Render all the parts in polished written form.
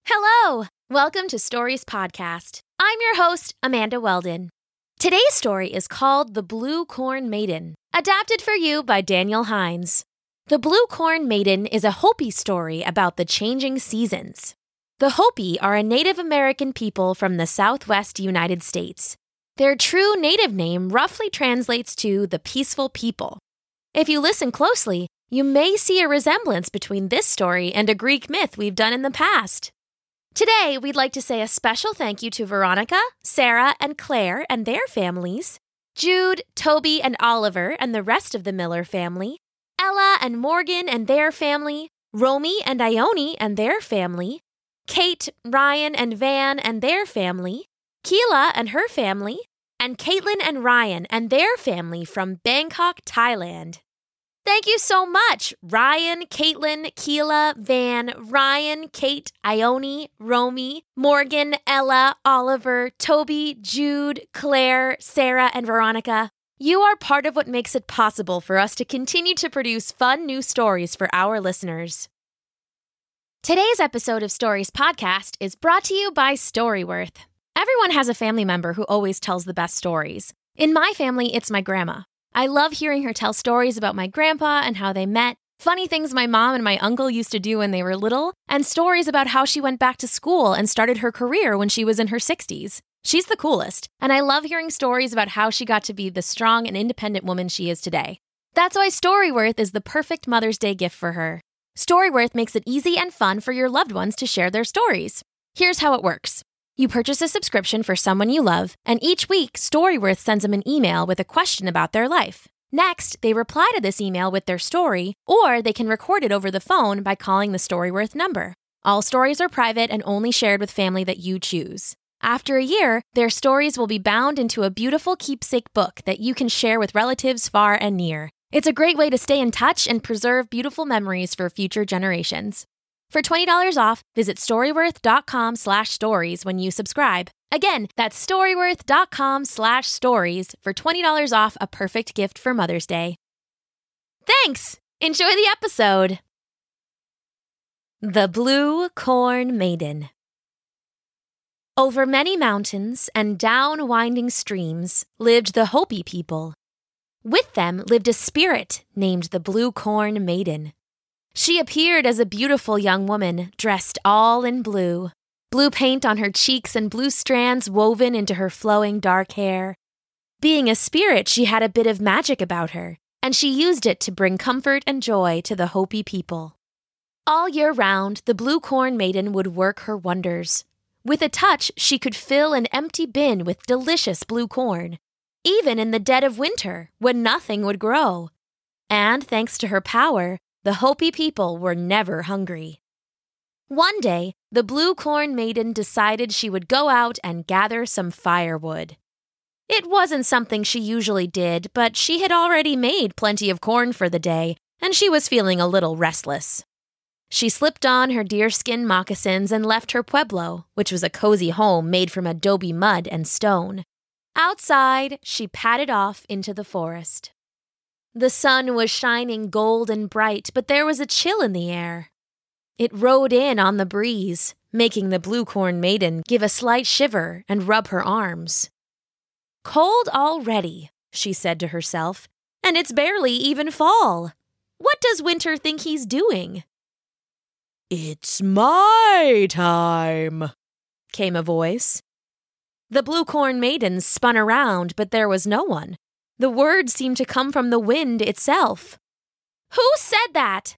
Hello! Welcome to Stories Podcast. I'm your host, Amanda Weldon. Today's story is called The Blue Corn Maiden, adapted for you by Daniel Hines. The Blue Corn Maiden is a Hopi story about the changing seasons. The Hopi are a Native American people from the Southwest United States. Their true native name roughly translates to the peaceful people. If you listen closely, you may see a resemblance between this story and a Greek myth we've done in the past. Today, we'd like to say a special thank you to Veronica, Sarah, and Claire and their families, Jude, Toby, and Oliver and the rest of the Miller family, Ella and Morgan and their family, Romy and Ione and their family, Kate, Ryan, and Van and their family, Keela and her family, and Caitlin and Ryan and their family from Bangkok, Thailand. Thank you so much, Ryan, Caitlin, Keela, Van, Ryan, Kate, Ione, Romy, Morgan, Ella, Oliver, Toby, Jude, Claire, Sarah, and Veronica. You are part of what makes it possible for us to continue to produce fun new stories for our listeners. Today's episode of Stories Podcast is brought to you by Storyworth. Everyone has a family member who always tells the best stories. In my family, it's my grandma. I love hearing her tell stories about my grandpa and how they met, funny things my mom and my uncle used to do when they were little, and stories about how she went back to school and started her career when she was in her 60s. She's the coolest, and I love hearing stories about how she got to be the strong and independent woman she is today. That's why Storyworth is the perfect Mother's Day gift for her. Storyworth makes it easy and fun for your loved ones to share their stories. Here's how it works. You purchase a subscription for someone you love, and each week, Storyworth sends them an email with a question about their life. Next, they reply to this email with their story, or they can record it over the phone by calling the Storyworth number. All stories are private and only shared with family that you choose. After a year, their stories will be bound into a beautiful keepsake book that you can share with relatives far and near. It's a great way to stay in touch and preserve beautiful memories for future generations. For $20 off, visit Storyworth.com/stories when you subscribe. Again, that's Storyworth.com/stories for $20 off a perfect gift for Mother's Day. Thanks! Enjoy the episode! The Blue Corn Maiden. Over many mountains and down winding streams lived the Hopi people. With them lived a spirit named the Blue Corn Maiden. She appeared as a beautiful young woman, dressed all in blue. Blue paint on her cheeks and blue strands woven into her flowing dark hair. Being a spirit, she had a bit of magic about her, and she used it to bring comfort and joy to the Hopi people. All year round, the Blue Corn Maiden would work her wonders. With a touch, she could fill an empty bin with delicious blue corn, even in the dead of winter, when nothing would grow. And thanks to her power, the Hopi people were never hungry. One day, the Blue Corn Maiden decided she would go out and gather some firewood. It wasn't something she usually did, but she had already made plenty of corn for the day, and she was feeling a little restless. She slipped on her deerskin moccasins and left her pueblo, which was a cozy home made from adobe mud and stone. Outside, she padded off into the forest. The sun was shining gold and bright, but there was a chill in the air. It rode in on the breeze, making the Blue Corn Maiden give a slight shiver and rub her arms. Cold already, she said to herself, and it's barely even fall. What does winter think he's doing? It's my time, came a voice. The Blue Corn Maiden spun around, but there was no one. The words seemed to come from the wind itself. Who said that?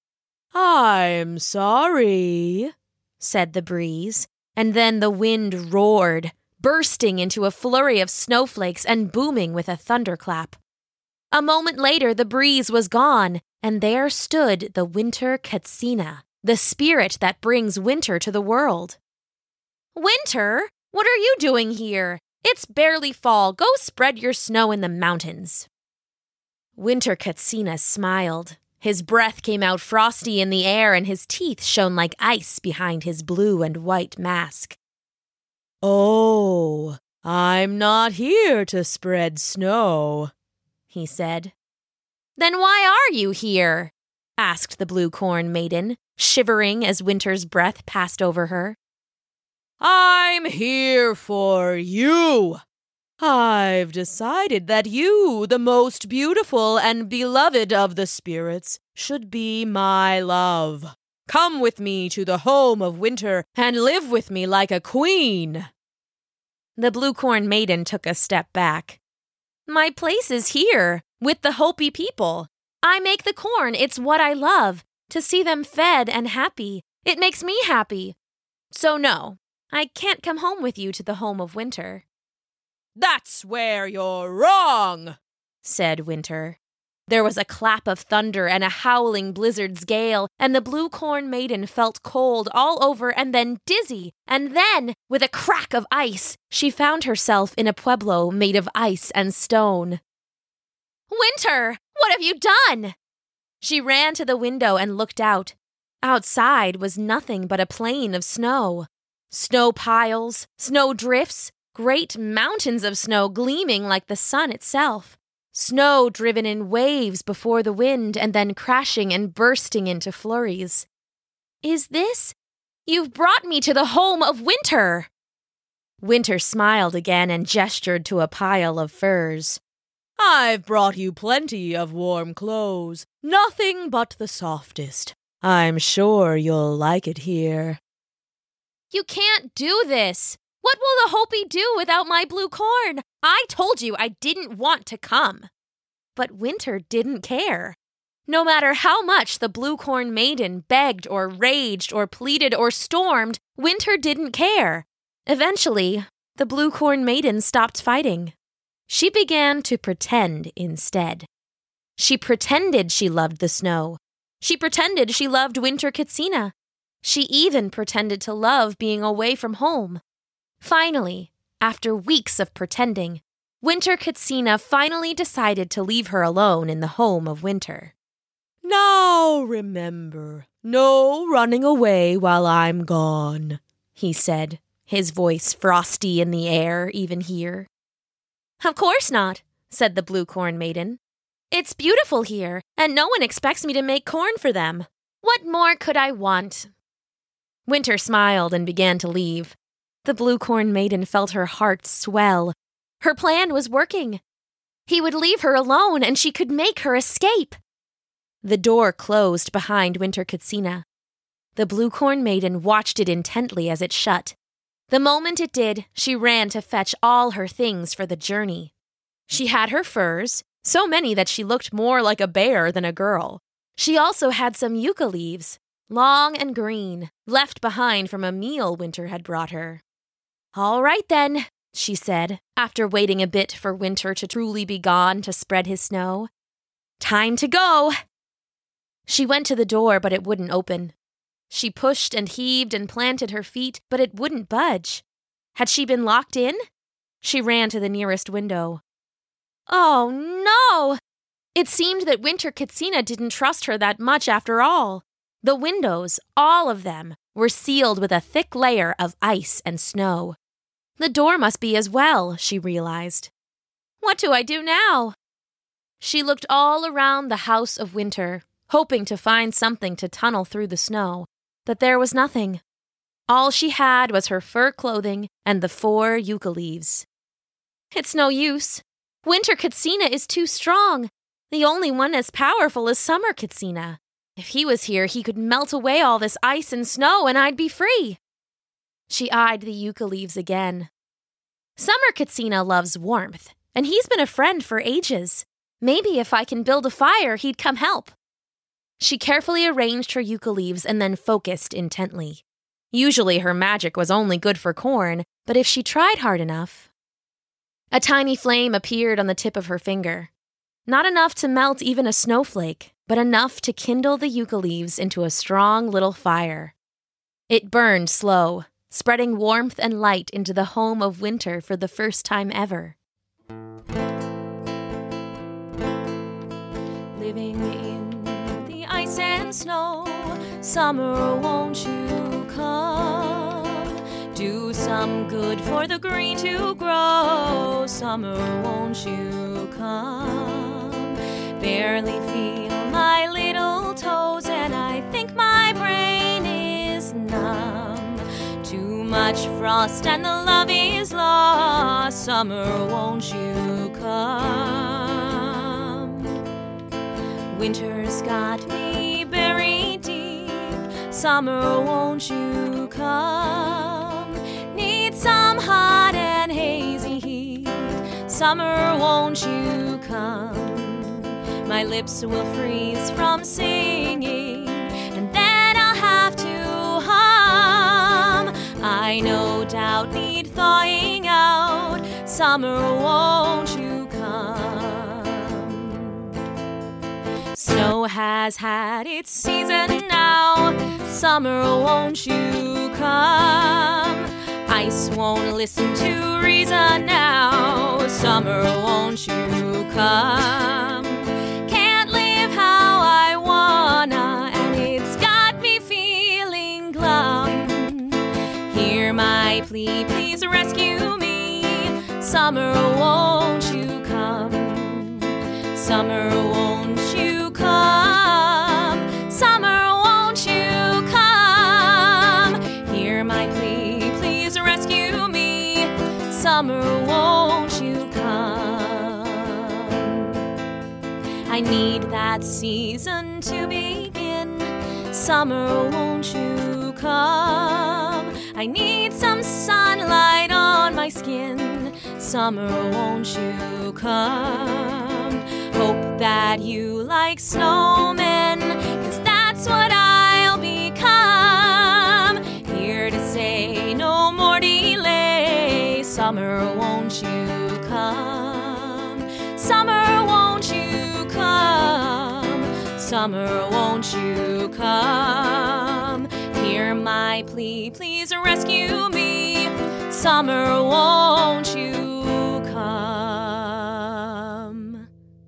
I'm sorry, said the breeze, and then the wind roared, bursting into a flurry of snowflakes and booming with a thunderclap. A moment later, the breeze was gone, and there stood the Winter Katsina, the spirit that brings winter to the world. Winter? What are you doing here? It's barely fall. Go spread your snow in the mountains. Winter Katsina smiled. His breath came out frosty in the air, and his teeth shone like ice behind his blue and white mask. Oh, I'm not here to spread snow, he said. Then why are you here? Asked the Blue Corn Maiden, shivering as winter's breath passed over her. I'm here for you. I've decided that you, the most beautiful and beloved of the spirits, should be my love. Come with me to the home of winter and live with me like a queen." The Blue-Corn Maiden took a step back. "My place is here, with the Hopi people. I make the corn, it's what I love. To see them fed and happy, it makes me happy. So no, I can't come home with you to the home of winter." "That's where you're wrong," said Winter. There was a clap of thunder and a howling blizzard's gale, and the Blue-Corn Maiden felt cold all over and then dizzy, and then, with a crack of ice, she found herself in a pueblo made of ice and stone. "Winter, what have you done?" She ran to the window and looked out. Outside was nothing but a plain of snow. Snow piles, snow drifts, great mountains of snow gleaming like the sun itself. Snow driven in waves before the wind and then crashing and bursting into flurries. "Is this? You've brought me to the home of winter!" Winter smiled again and gestured to a pile of furs. "I've brought you plenty of warm clothes, nothing but the softest. I'm sure you'll like it here." "You can't do this! What will the Hopi do without my blue corn? I told you I didn't want to come." But Winter didn't care. No matter how much the Blue-Corn Maiden begged or raged or pleaded or stormed, Winter didn't care. Eventually, the Blue-Corn Maiden stopped fighting. She began to pretend instead. She pretended she loved the snow. She pretended she loved Winter Katsina. She even pretended to love being away from home. Finally, after weeks of pretending, Winter Katsina finally decided to leave her alone in the home of Winter. "Now remember, no running away while I'm gone," he said, his voice frosty in the air even here. "Of course not," said the Blue-Corn Maiden. "It's beautiful here, and no one expects me to make corn for them. What more could I want?" Winter smiled and began to leave. The Blue-Corn Maiden felt her heart swell. Her plan was working. He would leave her alone and she could make her escape. The door closed behind Winter Katsina. The Blue-Corn Maiden watched it intently as it shut. The moment it did, she ran to fetch all her things for the journey. She had her furs, so many that she looked more like a bear than a girl. She also had some yucca leaves, long and green, left behind from a meal Winter had brought her. "All right then," she said, after waiting a bit for Winter to truly be gone to spread his snow. "Time to go!" She went to the door, but it wouldn't open. She pushed and heaved and planted her feet, but it wouldn't budge. Had she been locked in? She ran to the nearest window. Oh, no! It seemed that Winter Katsina didn't trust her that much after all. The windows, all of them, were sealed with a thick layer of ice and snow. The door must be as well, she realized. What do I do now? She looked all around the house of Winter, hoping to find something to tunnel through the snow, but there was nothing. All she had was her fur clothing and the 4 yucca leaves. It's no use. Winter Katsina is too strong. The only one as powerful is Summer Katsina. If he was here, he could melt away all this ice and snow and I'd be free. She eyed the yucca leaves again. Summer Katsina loves warmth, and he's been a friend for ages. Maybe if I can build a fire, he'd come help. She carefully arranged her yucca leaves and then focused intently. Usually her magic was only good for corn, but if she tried hard enough... A tiny flame appeared on the tip of her finger. Not enough to melt even a snowflake, but enough to kindle the yucca leaves into a strong little fire. It burned slow, spreading warmth and light into the home of Winter for the first time ever. Living in the ice and snow, summer, won't you come? Do some good for the green to grow, summer, won't you come? Barely feel my little toes and I think my brain is numb. Too much frost and the love is lost. Summer, won't you come? Winter's got me buried deep. Summer, won't you come? Need some hot and hazy heat. Summer, won't you come? My lips will freeze from singing, and then I'll have to hum. I no doubt need thawing out. Summer, won't you come? Snow has had its season now. Summer, won't you come? Ice won't listen to reason now. Summer, won't you come? Can't live how I wanna, and it's got me feeling glum. Hear my plea, please rescue me. Summer, won't you come? Summer, won't you come? Summer, won't you come? Hear my plea, please rescue me. Summer, won't you come? I need that season to begin. Summer, won't you come? I need some sunlight on my skin. Summer, won't you come? Hope that you like snowmen, 'cause that's what I'll become. Here to say no more delay. Summer, won't you come? Summer, won't you come? Summer, won't you come? Hear my plea, please rescue me. Summer, won't you come?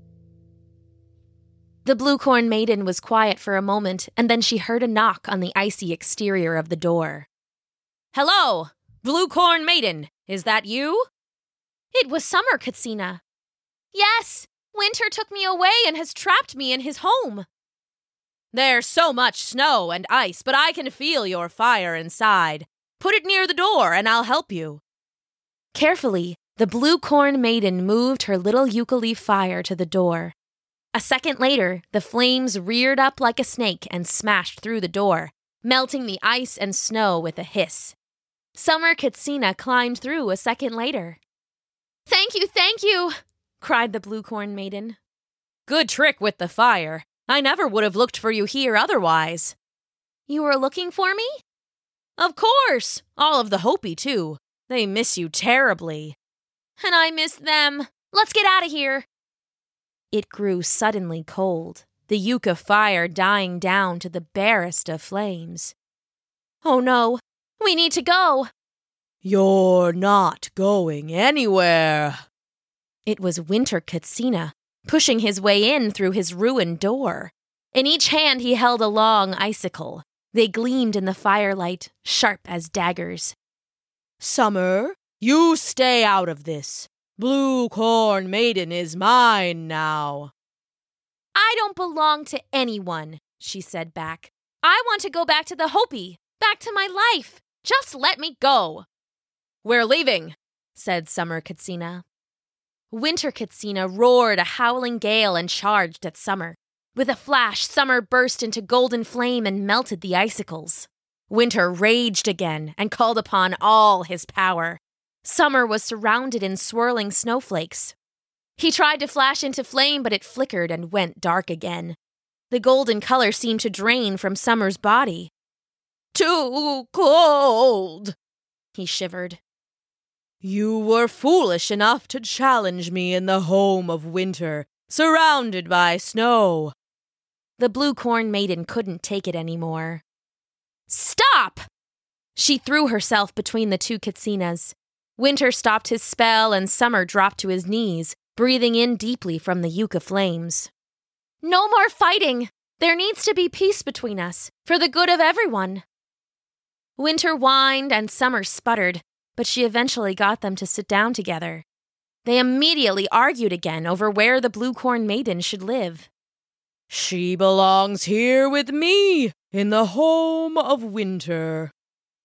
The Blue Corn Maiden was quiet for a moment, and then she heard a knock on the icy exterior of the door. Hello, Blue Corn Maiden, is that you? It was Summer, Katsina. Yes, Winter took me away and has trapped me in his home. There's so much snow and ice, but I can feel your fire inside. Put it near the door and I'll help you. Carefully, the Blue Corn Maiden moved her little eucalypt fire to the door. A second later, the flames reared up like a snake and smashed through the door, melting the ice and snow with a hiss. Summer Katsina climbed through a second later. Thank you, cried the Blue Corn Maiden. Good trick with the fire. I never would have looked for you here otherwise. You were looking for me? Of course. All of the Hopi, too. They miss you terribly. And I miss them. Let's get out of here. It grew suddenly cold, the yucca fire dying down to the barest of flames. Oh no, we need to go. You're not going anywhere. It was Winter Katsina, pushing his way in through his ruined door. In each hand he held a long icicle. They gleamed in the firelight, sharp as daggers. Summer, you stay out of this. Blue Corn Maiden is mine now. I don't belong to anyone, she said back. I want to go back to the Hopi, back to my life. Just let me go. We're leaving, said Summer Katsina. Winter Katsina roared a howling gale and charged at Summer. With a flash, Summer burst into golden flame and melted the icicles. Winter raged again and called upon all his power. Summer was surrounded in swirling snowflakes. He tried to flash into flame, but it flickered and went dark again. The golden color seemed to drain from Summer's body. Too cold, he shivered. You were foolish enough to challenge me in the home of winter, surrounded by snow. The Blue Corn Maiden couldn't take it anymore. Stop! She threw herself between the two Katsinas. Winter stopped his spell and Summer dropped to his knees, breathing in deeply from the yucca flames. No more fighting! There needs to be peace between us, for the good of everyone. Winter whined and Summer sputtered, but she eventually got them to sit down together. They immediately argued again over where the Blue Corn Maiden should live. She belongs here with me, in the home of winter.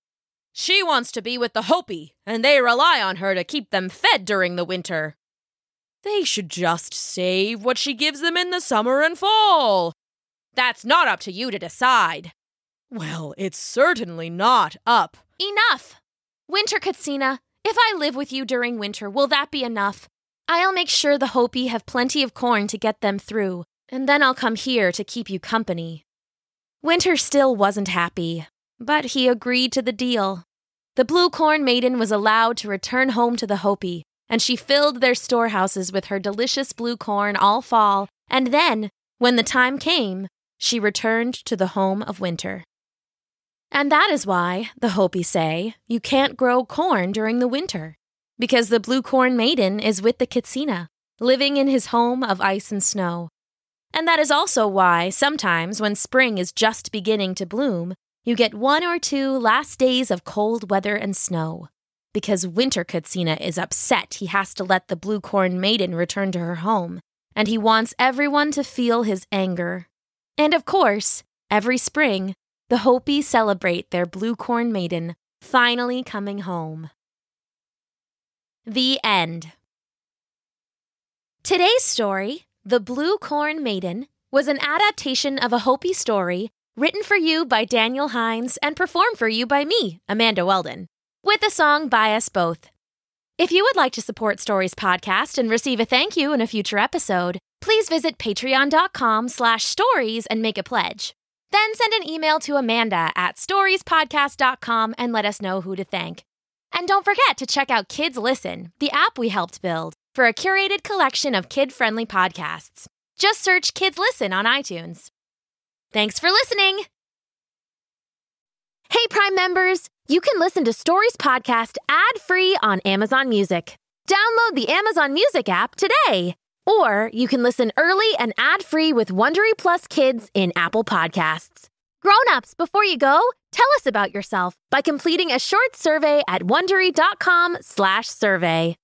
She wants to be with the Hopi, and they rely on her to keep them fed during the winter. They should just save what she gives them in the summer and fall. That's not up to you to decide. Well, it's certainly not up. Enough! Winter Katsina, if I live with you during winter, will that be enough? I'll make sure the Hopi have plenty of corn to get them through, and then I'll come here to keep you company. Winter still wasn't happy, but he agreed to the deal. The Blue Corn Maiden was allowed to return home to the Hopi, and she filled their storehouses with her delicious blue corn all fall, and then, when the time came, she returned to the home of winter. And that is why, the Hopi say, you can't grow corn during the winter, because the Blue Corn Maiden is with the Katsina, living in his home of ice and snow. And that is also why, sometimes when spring is just beginning to bloom, you get 1 or 2 last days of cold weather and snow. Because Winter Katsina is upset he has to let the Blue Corn Maiden return to her home, and he wants everyone to feel his anger. And of course, every spring, the Hopi celebrate their Blue Corn Maiden finally coming home. The end. Today's story, The Blue Corn Maiden, was an adaptation of a Hopi story written for you by Daniel Hines and performed for you by me, Amanda Weldon, with the song By Us Both. If you would like to support Stories Podcast and receive a thank you in a future episode, please visit patreon.com/stories and make a pledge. Then send an email to Amanda at storiespodcast.com and let us know who to thank. And don't forget to check out Kids Listen, the app we helped build, for a curated collection of kid-friendly podcasts. Just search Kids Listen on iTunes. Thanks for listening! Hey, Prime members! You can listen to Stories Podcast ad-free on Amazon Music. Download the Amazon Music app today! Or you can listen early and ad-free with Wondery Plus Kids in Apple Podcasts. Grown-ups, before you go, tell us about yourself by completing a short survey at Wondery.com/survey.